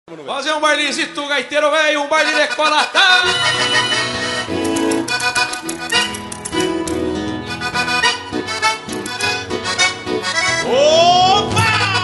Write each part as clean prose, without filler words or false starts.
Fazer um bailezito gaiteiro velho, um baile de colatá. Opa!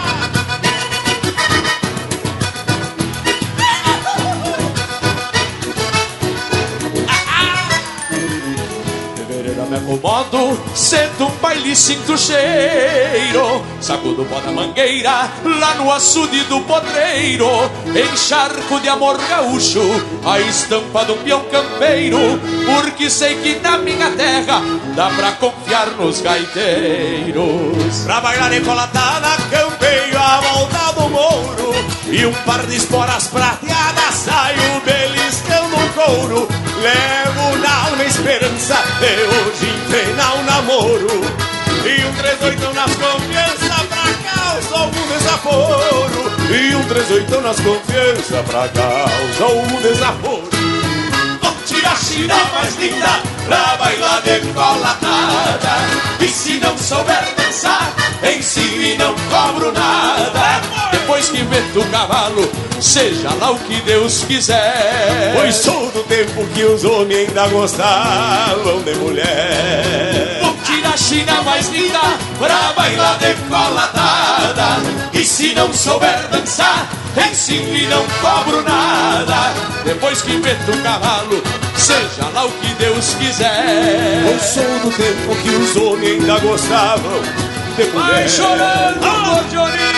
Me acomodo, sento um baile, sinto cheiro, sacudo o pó da mangueira, lá no açude do podreiro, encharco de amor gaúcho, a estampa de um peão campeiro, porque sei que na minha terra dá pra confiar nos gaiteiros. Pra bailar decolatada, campeio a volta do mouro, e um par de esporas prateadas, saio beliscando o couro, levo na alma a esperança de hoje enfrenar o namoro, e um 38 nas confianças pra causar algum desaforo, e um 38 nas confianças pra causar algum desaforo. Vou tirar a china mais linda pra bailar decolatada, e se não souber dançar, ensino e não cobro nada. Depois que meto o cavalo, seja lá o que Deus quiser. Pois sou do tempo que os homens ainda gostavam de mulher. Vou tirar a china mais linda pra bailar decolatada, e se não souber dançar, ensino e não cobro nada. Depois que meto o cavalo, seja lá o que Deus quiser. Pois sou do tempo que os homens ainda gostavam de mulher. Vai chorando, Gordioni.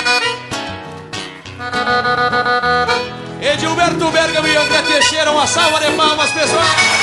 Edilberto Bergamo e André Teixeira, uma salva de palmas, pessoal.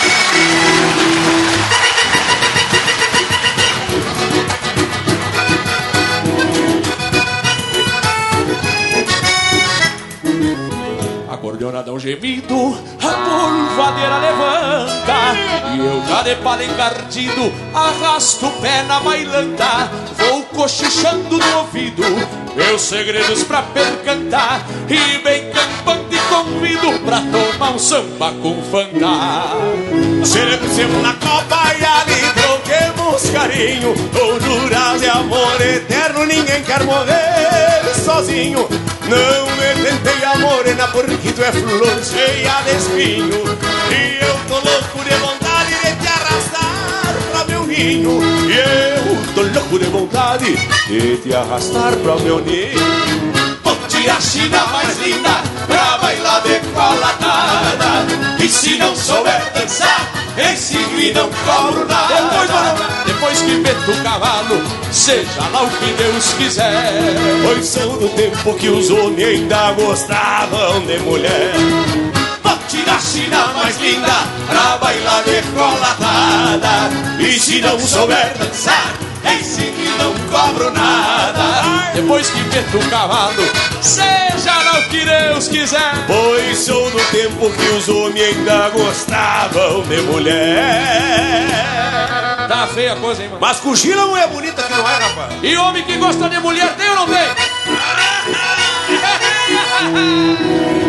Acordeona dá um gemido, a polvadeira levanta, e eu já de pala encardido arrasto o pé na bailanta. Vou cochichando no ouvido meus segredos pra percantar, e bem campante convido pra tomar um samba com fandá. Celebremos na copa e ali troquemos carinho, ou juras de amor eterno, ninguém quer morrer sozinho. Não me tentei a morena porque tu é flor cheia de espinho, e eu tô louco de vontade de te arrastar pra meu ninho, e eu tô louco de vontade de te arrastar pra meu ninho. Vou tirar a china mais linda pra bailar decolatada, e se não souber dançar, ensino e não cobro nada. Depois que meto o cavalo, seja lá o que Deus quiser. Pois são do tempo que os homens ainda gostavam de mulher. Vou tirar a china mais linda pra bailar decolatada, e se não souber dançar, ensino e não cobro nada. Depois que meto o cavalo, seja lá o que Deus quiser. Pois sou do tempo que os homens ainda gostavam de mulher. Tá feia a coisa, hein, mano? Mas cochila não é bonita que não é, rapaz? E homem que gosta de mulher tem ou não tem?